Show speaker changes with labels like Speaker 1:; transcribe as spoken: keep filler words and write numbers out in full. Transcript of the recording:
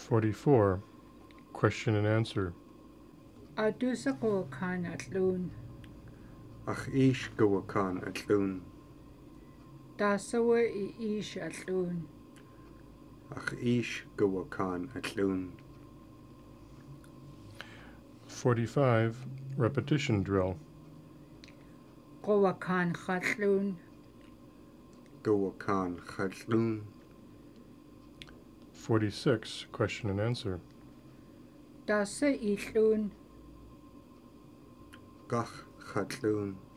Speaker 1: forty-four. Question and answer.
Speaker 2: Adusa ko kan atlun.
Speaker 3: Ach ish gawakan atlun.
Speaker 2: Dasawa I ish atlun.
Speaker 3: Ach ish gawakan atlun.
Speaker 1: forty-five. Repetition drill.
Speaker 2: Kowakan khatlun.
Speaker 3: Gawakan khatlun.
Speaker 1: forty-six. Question and answer.
Speaker 2: Dasa itlun.
Speaker 3: Gach khatlun.